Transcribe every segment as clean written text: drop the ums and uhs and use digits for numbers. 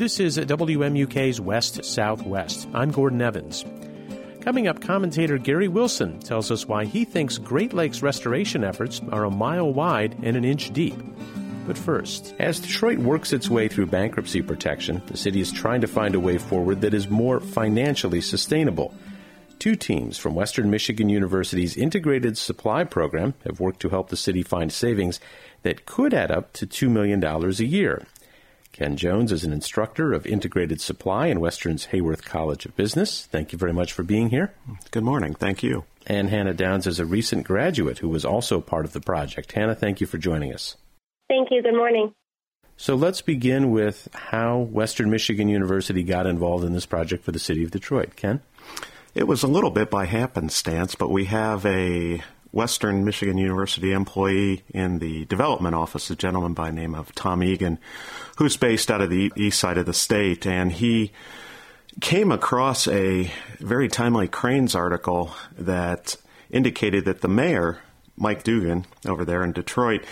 This is WMUK's West Southwest. I'm Gordon Evans. Coming up, commentator Gary Wilson tells us why he thinks Great Lakes restoration efforts are a mile wide and an inch deep. But first, as Detroit works its way through bankruptcy protection, the city is trying to find a way forward that is more financially sustainable. Two teams from Western Michigan University's Integrated Supply Program have worked to help the city find savings that could add up to $2 million a year. Ken Jones is an instructor of Integrated Supply in Western's Hayworth College of Business. Thank you very much for being here. Good morning. Thank you. And Hannah Downs is a recent graduate who was also part of the project. Hannah, thank you for joining us. Thank you. Good morning. So let's begin with how Western Michigan University got involved in this project for the city of Detroit. Ken? It was a little bit by happenstance, but we have a Western Michigan University employee in the development office, a gentleman by the name of Tom Egan, who's based out of the east side of the state, and he came across a very timely Crain's article that indicated that the mayor, Mike Dugan, over there in Detroit,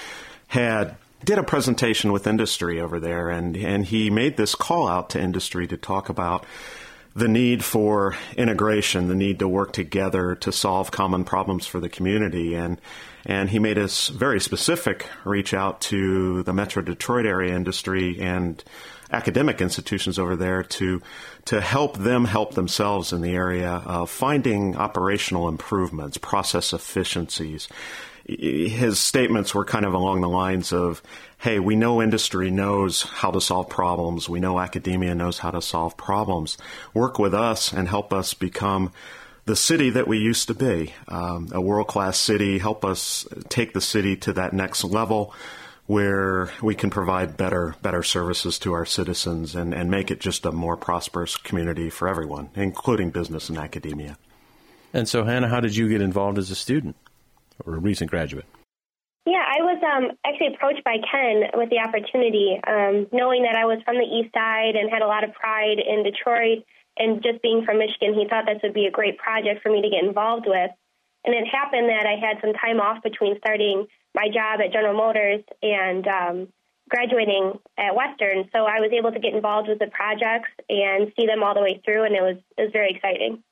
did a presentation with industry over there, and he made this call out to industry to talk about the need for integration, the need to work together to solve common problems for the community. And he made us very specific reach out to the Metro Detroit area industry and academic institutions over there to help them help themselves in the area of finding operational improvements, process efficiencies. His statements were kind of along the lines of, hey, we know industry knows how to solve problems. We know academia knows how to solve problems. Work with us and help us become the city that we used to be, a world-class city. Help us take the city to that next level where we can provide better services to our citizens and make it just a more prosperous community for everyone, including business and academia. And so, Hannah, how did you get involved as a student or a recent graduate? Yeah, I was actually approached by Ken with the opportunity, knowing that I was from the east side and had a lot of pride in Detroit, and just being from Michigan, he thought this would be a great project for me to get involved with. And it happened that I had some time off between starting my job at General Motors and graduating at Western, so I was able to get involved with the projects and see them all the way through, and it was very exciting.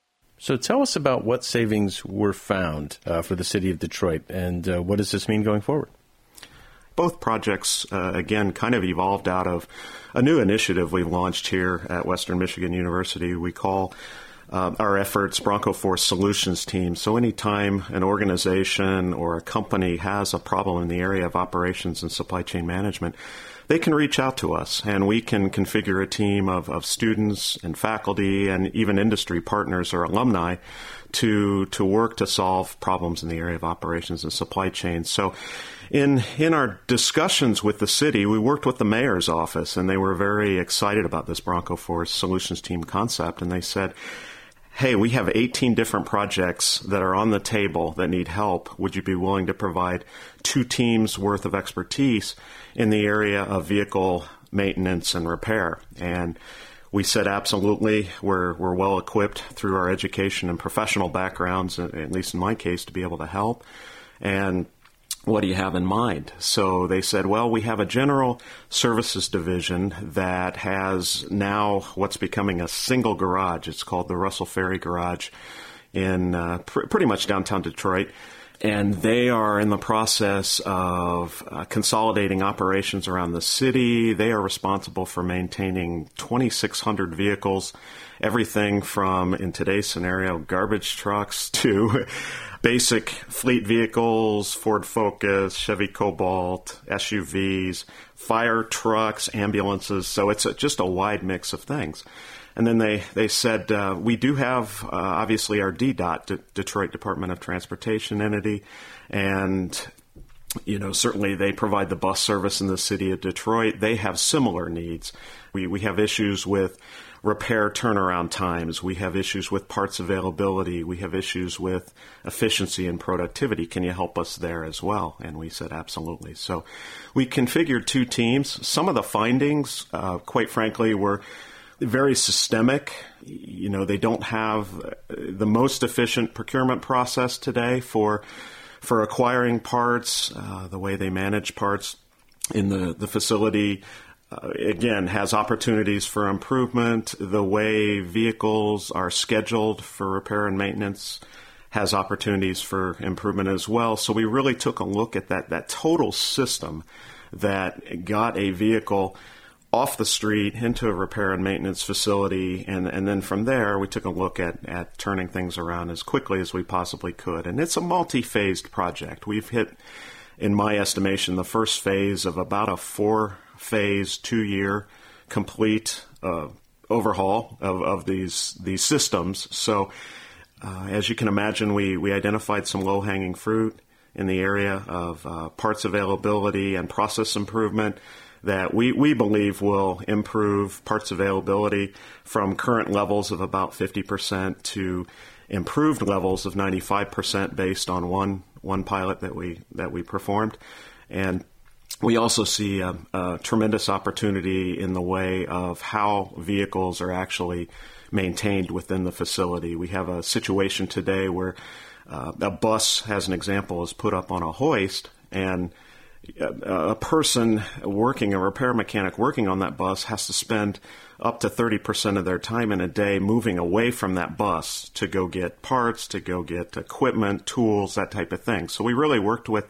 So tell us about what savings were found for the city of Detroit, and what does this mean going forward? Both projects, again, kind of evolved out of a new initiative we've launched here at Western Michigan University. We call our efforts Bronco Force Solutions Team. So anytime an organization or a company has a problem in the area of operations and supply chain management, they can reach out to us, and we can configure a team of students and faculty and even industry partners or alumni to work to solve problems in the area of operations and supply chain. So in our discussions with the city, we worked with the mayor's office, and they were very excited about this Bronco Force Solutions Team concept, and they said, hey, we have 18 different projects that are on the table that need help. Would you be willing to provide 2 teams worth of expertise in the area of vehicle maintenance and repair? And we said, absolutely. We're well equipped through our education and professional backgrounds, at least in my case, to be able to help. And what do you have in mind? So they said, well, we have a general services division that has now what's becoming a single garage. It's called the Russell Ferry Garage in pretty much downtown Detroit. And they are in the process of consolidating operations around the city. They are responsible for maintaining 2,600 vehicles, everything from, in today's scenario, garbage trucks to basic fleet vehicles, Ford Focus, Chevy Cobalt, SUVs, fire trucks, ambulances. So it's just a wide mix of things. And then they said, we do have, obviously, our DDOT, Detroit Department of Transportation entity, and, certainly they provide the bus service in the city of Detroit. They have similar needs. We have issues with repair turnaround times. We have issues with parts availability. We have issues with efficiency and productivity. Can you help us there as well? And we said, absolutely. So we configured 2 teams. Some of the findings, quite frankly, were very systemic. They don't have the most efficient procurement process today for acquiring parts, the way they manage parts in the facility. again, has opportunities for improvement. The way vehicles are scheduled for repair and maintenance has opportunities for improvement as well. So we really took a look at that total system that got a vehicle off the street into a repair and maintenance facility, and then from there we took a look at turning things around as quickly as we possibly could. And it's a multi-phased project. We've hit, in my estimation, the first phase of about a 4-phase, 2-year complete overhaul of these systems. So as you can imagine, we identified some low-hanging fruit in the area of parts availability and process improvement that we believe will improve parts availability from current levels of about 50% to improved levels of 95% based on one pilot that we performed. And we also see a tremendous opportunity in the way of how vehicles are actually maintained within the facility. We have a situation today where a bus, as an example, is put up on a hoist, and a person a repair mechanic working on that bus has to spend up to 30% of their time in a day moving away from that bus to go get parts, to go get equipment, tools, that type of thing. So we really worked with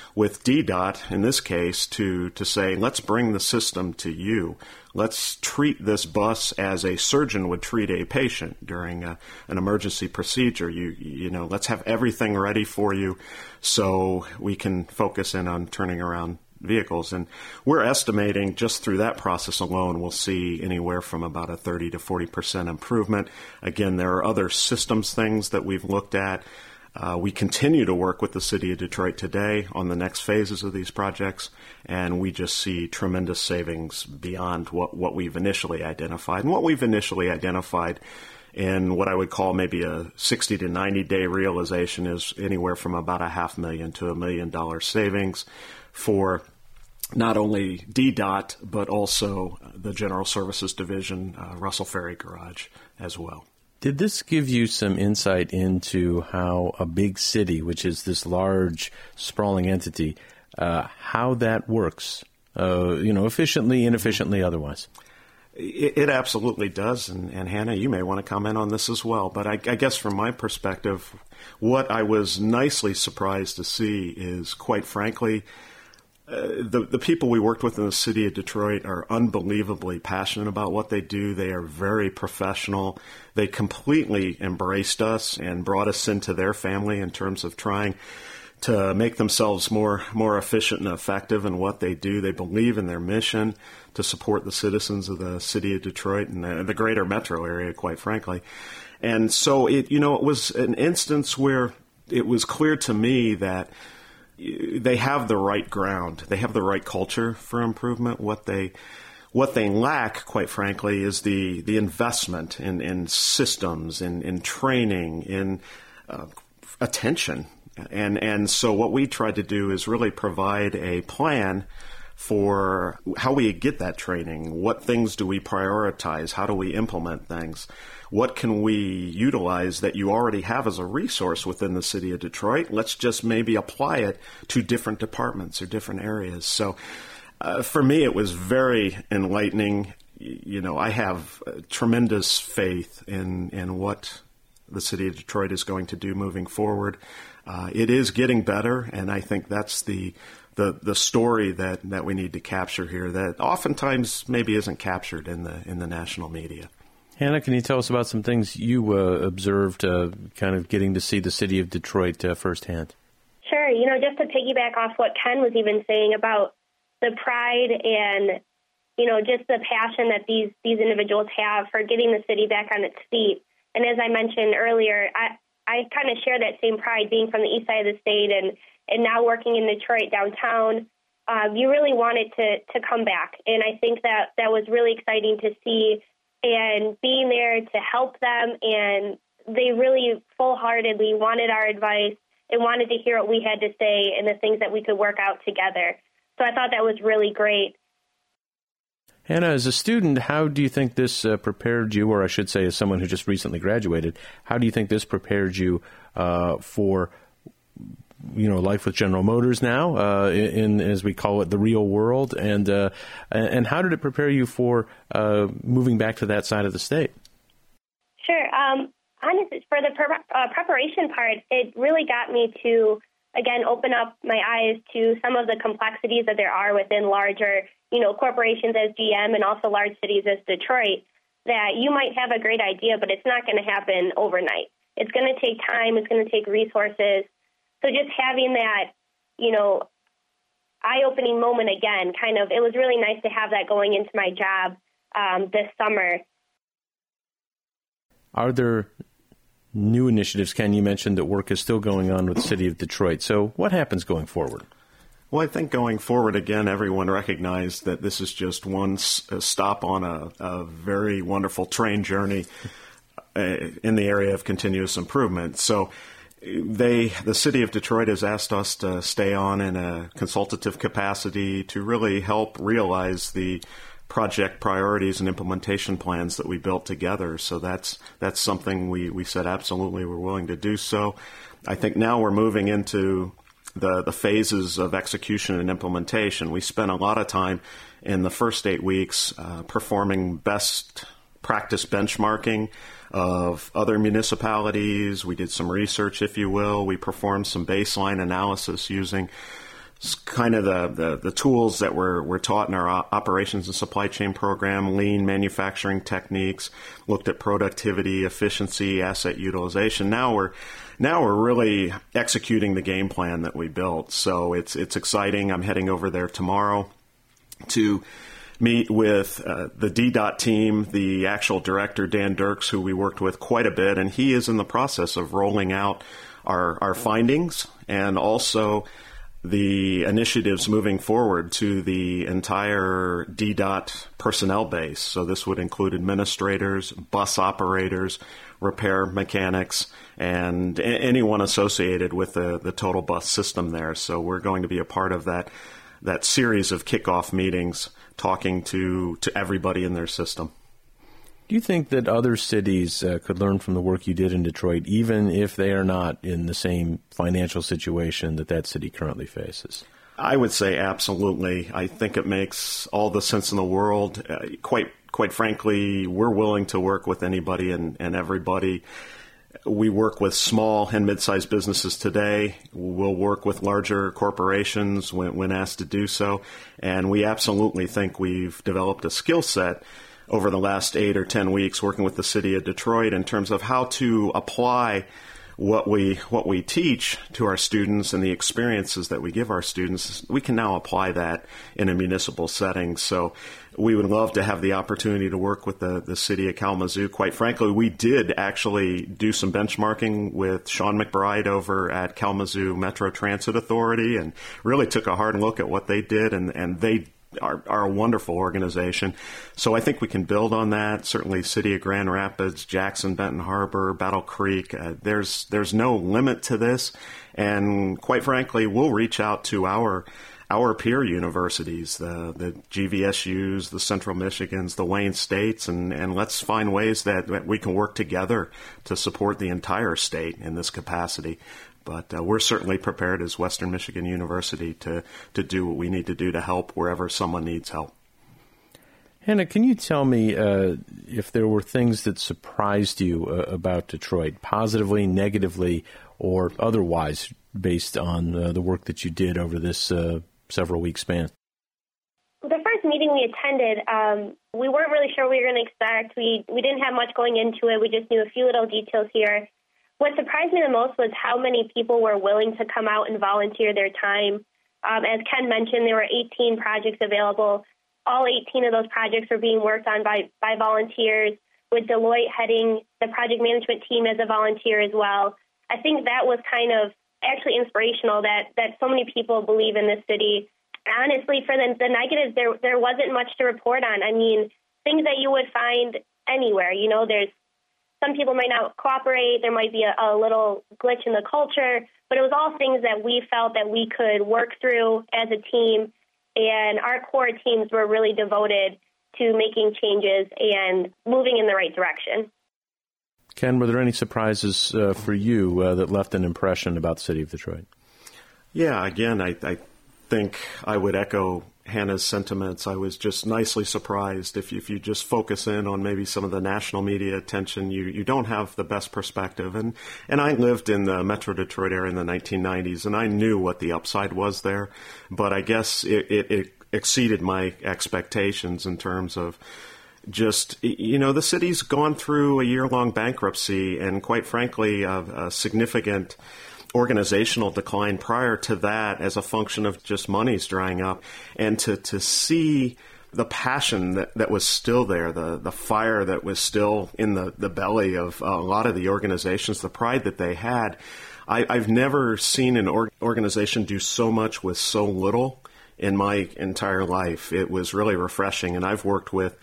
DDOT in this case to say, let's bring the system to you. Let's treat this bus as a surgeon would treat a patient during an emergency procedure. Let's have everything ready for you so we can focus in on turning around vehicles. And we're estimating just through that process alone, we'll see anywhere from about a 30 to 40% improvement. Again, there are other systems things that we've looked at. We continue to work with the City of Detroit today on the next phases of these projects, and we just see tremendous savings beyond what we've initially identified. And what we've initially identified in what I would call maybe a 60 to 90-day realization is anywhere from about $500,000 to $1 million savings for not only DDOT, but also the General Services Division, Russell Ferry Garage as well. Did this give you some insight into how a big city, which is this large, sprawling entity, how that works, efficiently, inefficiently, otherwise? It absolutely does, and Hannah, you may want to comment on this as well. But I guess from my perspective, what I was nicely surprised to see is, quite frankly, the people we worked with in the City of Detroit are unbelievably passionate about what they do. They are very professional. They completely embraced us and brought us into their family in terms of trying to make themselves more efficient and effective in what they do. They believe in their mission to support the citizens of the City of Detroit and the greater metro area, quite frankly. And so it was an instance where it was clear to me that they have the right ground. They have the right culture for improvement. What they lack, quite frankly, is the investment in systems, in training, in attention. And so what we tried to do is really provide a plan for how we get that training. What things do we prioritize? How do we implement things? What can we utilize that you already have as a resource within the City of Detroit? Let's just maybe apply it to different departments or different areas. So for me, it was very enlightening. I have tremendous faith in what the City of Detroit is going to do moving forward. It is getting better, and I think that's the story that we need to capture here that oftentimes maybe isn't captured in the national media. Hannah, can you tell us about some things you observed kind of getting to see the City of Detroit firsthand? Sure. Just to piggyback off what Ken was even saying about the pride and, just the passion that these individuals have for getting the city back on its feet. And as I mentioned earlier, I kind of share that same pride being from the east side of the state and now working in Detroit downtown. You really want it to come back. And I think that was really exciting to see, and being there to help them. And they really full-heartedly wanted our advice and wanted to hear what we had to say and the things that we could work out together. So I thought that was really great. Hannah, as a student, how do you think this prepared you, or I should say as someone who just recently graduated, how do you think this prepared you for life with General Motors now, in as we call it, the real world, and how did it prepare you for moving back to that side of the state? Sure. Honestly, for the preparation part, it really got me to, again, open up my eyes to some of the complexities that there are within larger, corporations as GM and also large cities as Detroit, that you might have a great idea, but it's not going to happen overnight. It's going to take time. It's going to take resources. So just having that, eye-opening moment again, it was really nice to have that going into my job this summer. Are there new initiatives? Ken, you mentioned that work is still going on with the city of Detroit. So what happens going forward? Well, I think going forward, again, everyone recognized that this is just one stop on a very wonderful train journey in the area of continuous improvement. So the city of Detroit has asked us to stay on in a consultative capacity to really help realize the project priorities and implementation plans that we built together. So that's something we said absolutely we're willing to do so. I think now we're moving into the phases of execution and implementation. We spent a lot of time in the first 8 weeks performing best practice benchmarking of other municipalities. We did some research, if you will. We performed some baseline analysis using kind of the tools that were taught in our operations and supply chain program, lean manufacturing techniques, looked at productivity, efficiency, asset utilization. Now we're really executing the game plan that we built. So it's exciting. I'm heading over there tomorrow to meet with the DDOT team, the actual director, Dan Dirks, who we worked with quite a bit, and he is in the process of rolling out our findings and also the initiatives moving forward to the entire DDOT personnel base. So this would include administrators, bus operators, repair mechanics, and anyone associated with the total bus system there. So we're going to be a part of that series of kickoff meetings talking to everybody in their system. Do you think that other cities could learn from the work you did in Detroit, even if they are not in the same financial situation that city currently faces? I would say absolutely. I think it makes all the sense in the world. Quite frankly, we're willing to work with anybody and everybody. We work with small and mid-sized businesses today. We'll work with larger corporations when asked to do so. And we absolutely think we've developed a skill set over the last 8 or 10 weeks working with the city of Detroit in terms of how to apply what we teach to our students and the experiences that we give our students. We can now apply that in a municipal setting. So we would love to have the opportunity to work with the city of Kalamazoo. Quite frankly, we did actually do some benchmarking with Sean McBride over at Kalamazoo Metro Transit Authority and really took a hard look at what they did, and they are a wonderful organization. So I think we can build on that. Certainly City of Grand Rapids, Jackson, Benton Harbor, Battle Creek. There's no limit to this. And quite frankly, we'll reach out to our peer universities, the GVSUs, the Central Michigans, the Wayne States, and let's find ways that we can work together to support the entire state in this capacity. But we're certainly prepared as Western Michigan University to do what we need to do to help wherever someone needs help. Hannah, can you tell me if there were things that surprised you about Detroit, positively, negatively, or otherwise, based on the work that you did over this several-week span? The first meeting we attended, we weren't really sure what we were going to expect. We didn't have much going into it. We just knew a few little details here. What surprised me the most was how many people were willing to come out and volunteer their time. As Ken mentioned, there were 18 projects available. All 18 of those projects were being worked on by volunteers, with Deloitte heading the project management team as a volunteer as well. I think that was kind of actually inspirational that so many people believe in this city. Honestly, for the negatives, there wasn't much to report on. I mean, things that you would find anywhere. There's some people might not cooperate. There might be a little glitch in the culture, but it was all things that we felt that we could work through as a team, and our core teams were really devoted to making changes and moving in the right direction. Ken, were there any surprises for you that left an impression about the city of Detroit? Yeah, again, I think I would echo Hannah's sentiments. I was just nicely surprised. If you just focus in on maybe some of the national media attention, you don't have the best perspective. And I lived in the Metro Detroit area in the 1990s, and I knew what the upside was there. But I guess it exceeded my expectations in terms of just, the city's gone through a year-long bankruptcy and, quite frankly, a significant organizational decline prior to that as a function of just monies drying up. And to see the passion that was still there, the fire that was still in the belly of a lot of the organizations, the pride that they had, I've never seen an organization do so much with so little in my entire life. It was really refreshing. And I've worked with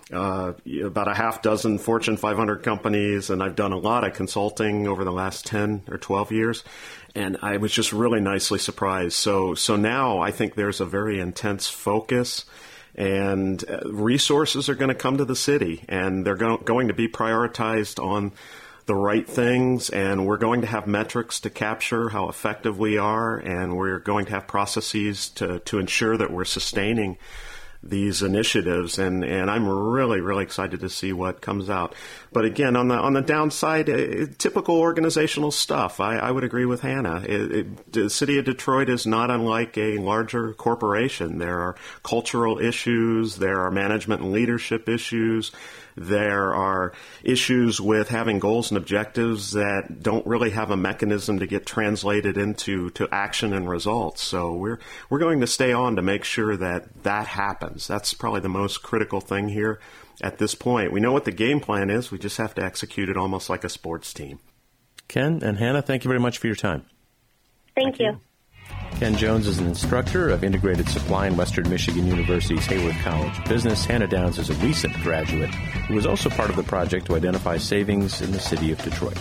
about a half dozen Fortune 500 companies, and I've done a lot of consulting over the last 10 or 12 years, and I was just really nicely surprised. So now I think there's a very intense focus, and resources are going to come to the city, and they're going to be prioritized on the right things, and we're going to have metrics to capture how effective we are, and we're going to have processes to ensure that we're sustaining these initiatives, and I'm really, really excited to see what comes out. But again, on the downside, typical organizational stuff. I would agree with Hannah. The city of Detroit is not unlike a larger corporation. There are cultural issues, there are management and leadership issues, there are issues with having goals and objectives that don't really have a mechanism to get translated into action and results. So we're going to stay on to make sure that happens. That's probably the most critical thing here at this point. We know what the game plan is. We just have to execute it almost like a sports team. Ken and Hannah, thank you very much for your time. Thank you. Ken Jones is an instructor of integrated supply in Western Michigan University's Hayward College of Business. Hannah Downs is a recent graduate who was also part of the project to identify savings in the city of Detroit.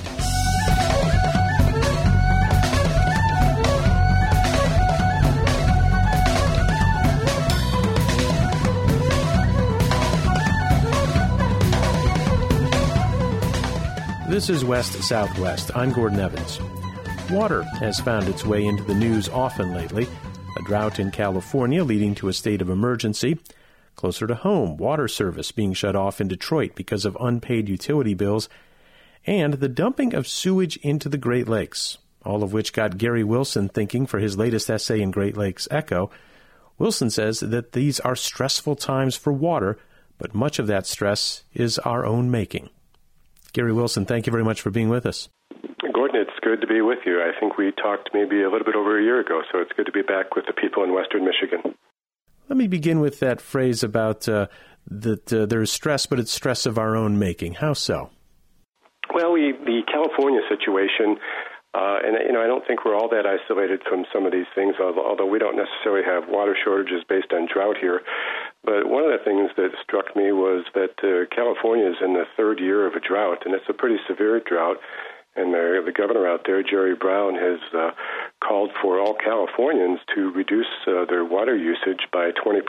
This is West Southwest. I'm Gordon Evans. Water has found its way into the news often lately. A drought in California leading to a state of emergency. Closer to home, water service being shut off in Detroit because of unpaid utility bills. And the dumping of sewage into the Great Lakes, all of which got Gary Wilson thinking for his latest essay in Great Lakes Echo. Wilson says that these are stressful times for water, but much of that stress is our own making. Gary Wilson, thank you very much for being with us. Gordon, it's good to be with you. I think we talked maybe a little bit over a year ago, so it's good to be back with the people in Western Michigan. Let me begin with that phrase about that there's stress, but it's stress of our own making. How so? Well, the California situation, and I don't think we're all that isolated from some of these things, although we don't necessarily have water shortages based on drought here. But one of the things that struck me was that California is in the third year of a drought, and it's a pretty severe drought. And the governor out there, Jerry Brown, has called for all Californians to reduce their water usage by 20%.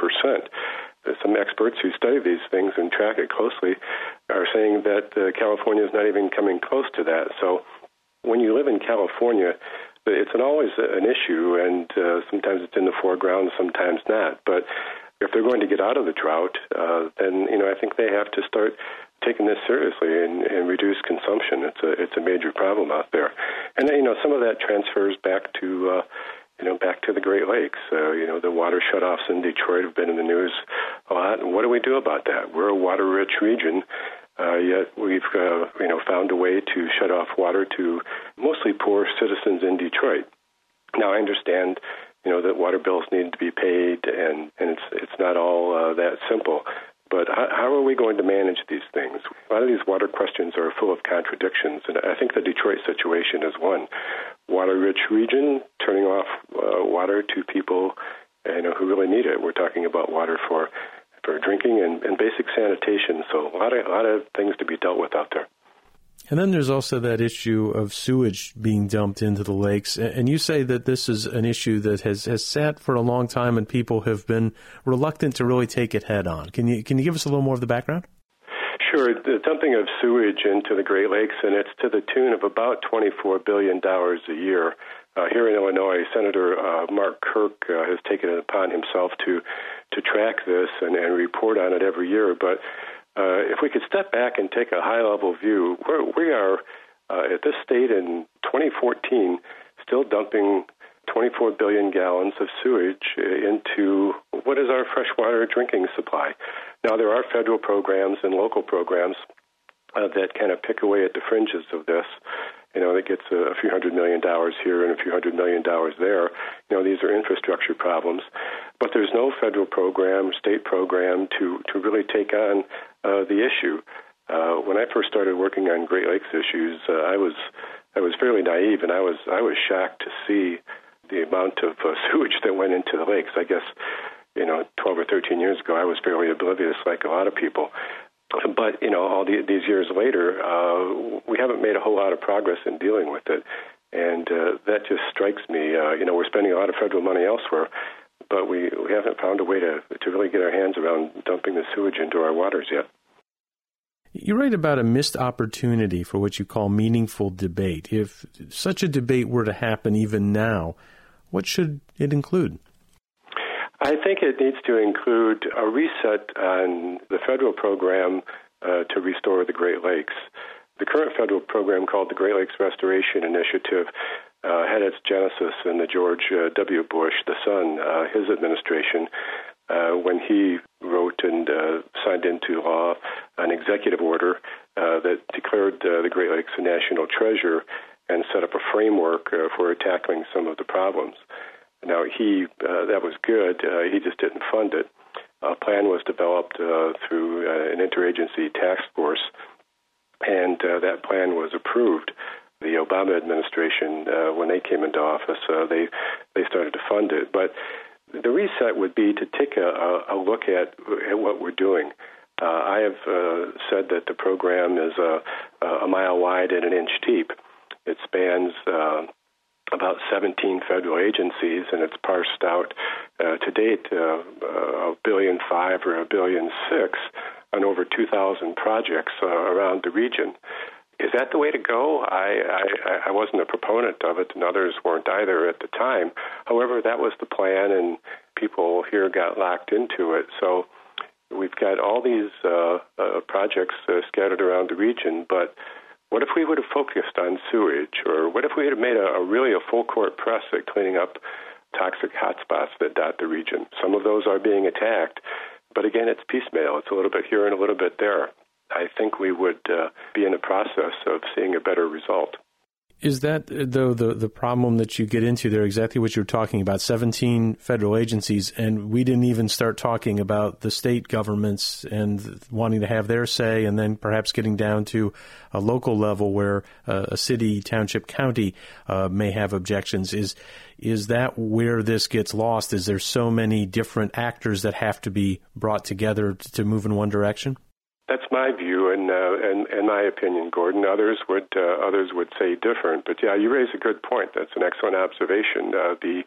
Some experts who study these things and track it closely are saying that California is not even coming close to that. So when you live in California, it's always an issue, and sometimes it's in the foreground, sometimes not. But if they're going to get out of the drought, then I think they have to start taking this seriously and reduce consumption. It's a major problem out there, and some of that transfers back to back to the Great Lakes. The water shutoffs in Detroit have been in the news a lot. And what do we do about that? We're a water-rich region, yet we've found a way to shut off water to mostly poor citizens in Detroit. Now I understand that water bills need to be paid, and it's not all that simple. But how are we going to manage these things? A lot of these water questions are full of contradictions, and I think the Detroit situation is one. Water-rich region, turning off water to people who really need it. We're talking about water for drinking and basic sanitation, so a lot of things to be dealt with out there. And then there's also that issue of sewage being dumped into the lakes. And you say that this is an issue that has sat for a long time and people have been reluctant to really take it head on. Can you give us a little more of the background? Sure. The dumping of sewage into the Great Lakes, and it's to the tune of about $24 billion a year. Here in Illinois, Senator Mark Kirk has taken it upon himself to track this and report on it every year. But if we could step back and take a high-level view, we are at this state in 2014 still dumping 24 billion gallons of sewage into what is our freshwater drinking supply. Now, there are federal programs and local programs that kind of pick away at the fringes of this. That gets a few $100 million here and a few $100 million there. These are infrastructure problems. But there's no federal program, state program to really take on the issue. When I first started working on Great Lakes issues, I was fairly naive, and I was shocked to see the amount of sewage that went into the lakes. I guess, 12 or 13 years ago, I was fairly oblivious, like a lot of people. But, all these years later, we haven't made a whole lot of progress in dealing with it. And that just strikes me. We're spending a lot of federal money elsewhere, but we haven't found a way to really get our hands around dumping the sewage into our waters yet. You write about a missed opportunity for what you call meaningful debate. If such a debate were to happen even now, what should it include? I think it needs to include a reset on the federal program to restore the Great Lakes. The current federal program, called the Great Lakes Restoration Initiative, had its genesis in the George W. Bush, the son, his administration, when he wrote and signed into law an executive order that declared the Great Lakes a national treasure and set up a framework for tackling some of the problems. Now, that was good. He just didn't fund it. A plan was developed through an interagency task force, and that plan was approved. The Obama administration, when they came into office, they started to fund it. But the reset would be to take a look at what we're doing. I have said that the program is a mile wide and an inch deep. It spans about 17 federal agencies, and it's parsed out to date $1.5 billion or $1.6 billion on over 2,000 projects around the region. Is that the way to go? I wasn't a proponent of it, and others weren't either at the time. However, that was the plan, and people here got locked into it. So we've got all these projects scattered around the region, but what if we would have focused on sewage? Or what if we had made a really full court press at cleaning up toxic hotspots that dot the region? Some of those are being attacked, but again, it's piecemeal. It's a little bit here and a little bit there. I think we would be in the process of seeing a better result. Is that, though, the problem that you get into there, exactly what you're talking about, 17 federal agencies, and we didn't even start talking about the state governments and wanting to have their say, and then perhaps getting down to a local level where a city, township, county may have objections. Is that where this gets lost? Is there so many different actors that have to be brought together to move in one direction? That's my view and my opinion, Gordon. Others would say different. But yeah, you raise a good point. That's an excellent observation. The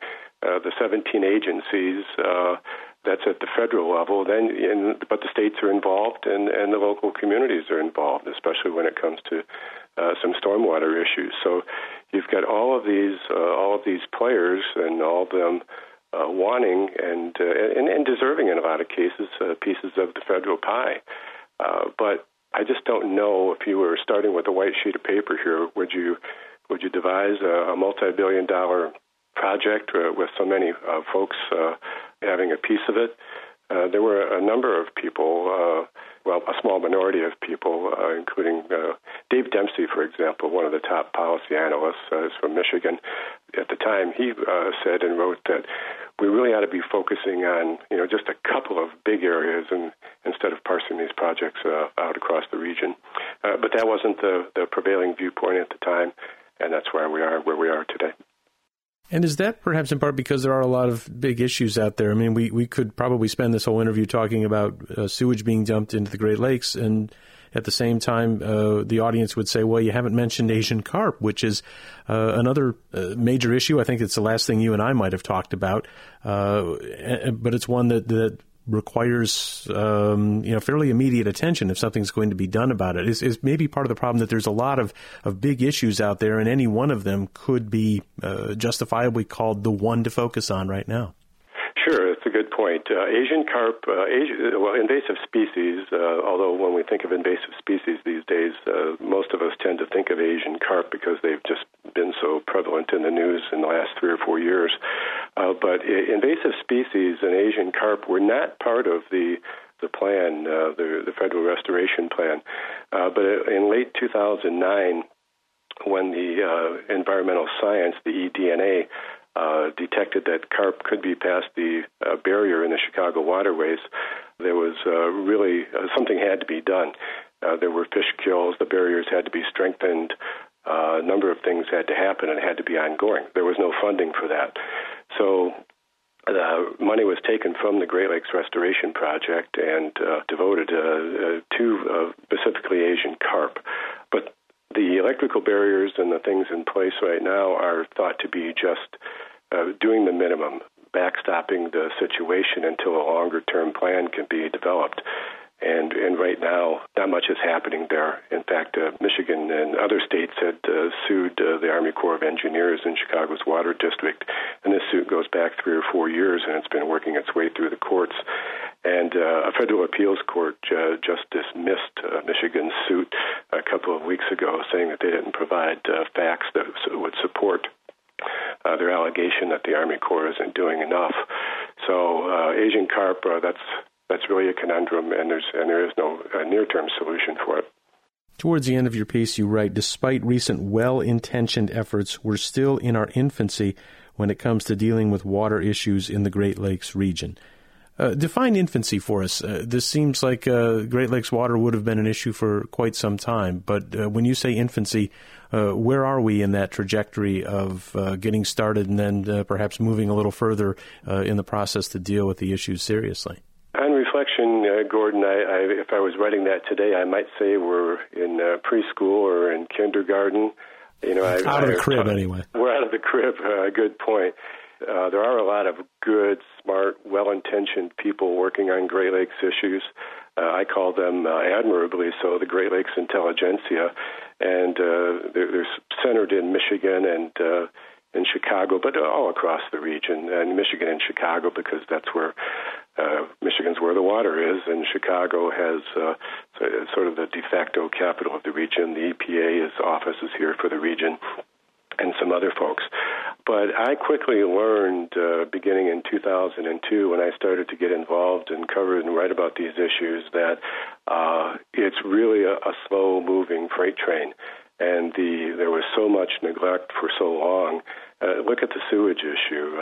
17 agencies, that's at the federal level. But the states are involved and the local communities are involved, especially when it comes to some stormwater issues. So you've got all of these players, and all of them wanting and deserving in a lot of cases pieces of the federal pie. But I just don't know, if you were starting with a white sheet of paper here, would you devise a multi-billion-dollar project with so many folks having a piece of it? There were a number of people, a small minority of people, including Dave Dempsey, for example, one of the top policy analysts, is from Michigan. At the time, he said and wrote that we really ought to be focusing on, just a couple of big areas instead of parsing these projects out across the region. But that wasn't the prevailing viewpoint at the time, and that's why we are where we are today. And is that perhaps in part because there are a lot of big issues out there? I mean, we could probably spend this whole interview talking about sewage being dumped into the Great Lakes, and at the same time, the audience would say, well, you haven't mentioned Asian carp, which is another major issue. I think it's the last thing you and I might have talked about, but it's one that requires fairly immediate attention if something's going to be done about it. Is maybe part of the problem that there's a lot of big issues out there, and any one of them could be justifiably called the one to focus on right now. Sure, that's a good point. Asian carp, invasive species, although when we think of invasive species these days, most of us tend to think of Asian carp because they've just been so prevalent in the news in the last 3 or 4 years. But invasive species and Asian carp were not part of the plan, the Federal Restoration Plan. But in late 2009, when the environmental science, the eDNA, detected that carp could be past the barrier in the Chicago waterways, there was really something had to be done. There were fish kills, the barriers had to be strengthened, a number of things had to happen, and it had to be ongoing. There was no funding for that. So money was taken from the Great Lakes Restoration Project and devoted to specifically Asian carp. But the electrical barriers and the things in place right now are thought to be just doing the minimum, backstopping the situation until a longer-term plan can be developed. And right now, not much is happening there. In fact, Michigan and other states had sued the Army Corps of Engineers in Chicago's Water District, and this suit goes back 3 or 4 years, and it's been working its way through the courts. And a federal appeals court just dismissed Michigan's suit a couple of weeks ago, saying that they didn't provide facts that would support their allegation that the Army Corps isn't doing enough. So Asian carp, that's really a conundrum, and there is no near-term solution for it. Towards the end of your piece, you write, despite recent well-intentioned efforts, we're still in our infancy when it comes to dealing with water issues in the Great Lakes region. Define infancy for us. This seems like Great Lakes water would have been an issue for quite some time, but when you say infancy, where are we in that trajectory of getting started and then perhaps moving a little further in the process to deal with the issues seriously? On reflection, Gordon, if I was writing that today, I might say we're in preschool or in kindergarten. Out of the crib, anyway. We're out of the crib. Good point. There are a lot of good, smart, well-intentioned people working on Great Lakes issues. I call them admirably so, the Great Lakes intelligentsia, and they're centered in Michigan and in Chicago, but all across the region, and Michigan and Chicago because that's where Michigan's where the water is, and Chicago has sort of the de facto capital of the region. The EPA's office is here for the region, and some other folks. But I quickly learned, beginning in 2002, when I started to get involved and cover and write about these issues, that it's really a slow-moving freight train. And there was so much neglect for so long. Look at the sewage issue.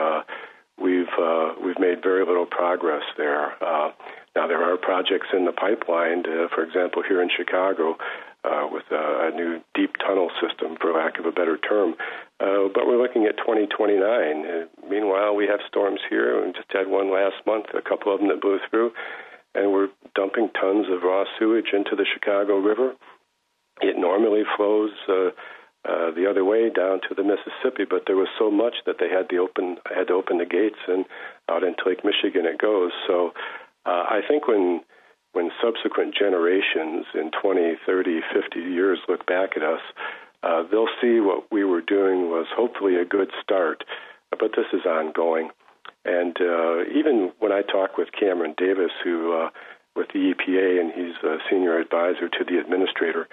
We've made very little progress there. Now, there are projects in the pipeline, for example, here in Chicago, with a new deep tunnel system, for lack of a better term. But we're looking at 2029. Meanwhile, we have storms here. We just had one last month, a couple of them that blew through, and we're dumping tons of raw sewage into the Chicago River. It normally flows the other way down to the Mississippi, but there was so much that they had to open the gates, and out into Lake Michigan it goes. So I think when subsequent generations in 20, 30, 50 years look back at us, they'll see what we were doing was hopefully a good start, but this is ongoing. And even when I talk with Cameron Davis, who with the EPA, and he's a senior advisor to the administrator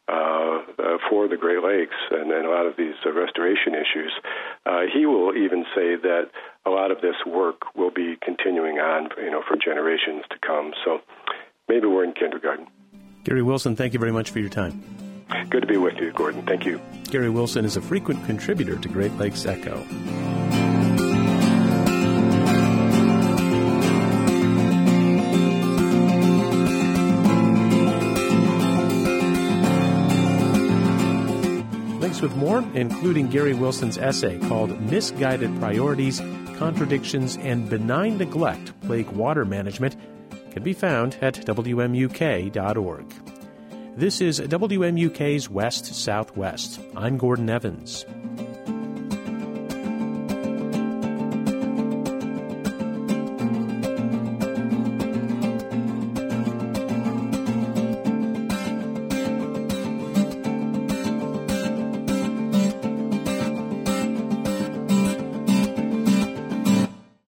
for the Great Lakes and a lot of these restoration issues, he will even say that a lot of this work will be continuing on, for generations to come. So maybe we're in kindergarten. Gary Wilson, thank you very much for your time. Good to be with you, Gordon. Thank you. Gary Wilson is a frequent contributor to Great Lakes Echo. Links with more, including Gary Wilson's essay called Misguided Priorities, Contradictions, and Benign Neglect Plague Water Management, can be found at WMUK.org. This is WMUK's West Southwest. I'm Gordon Evans.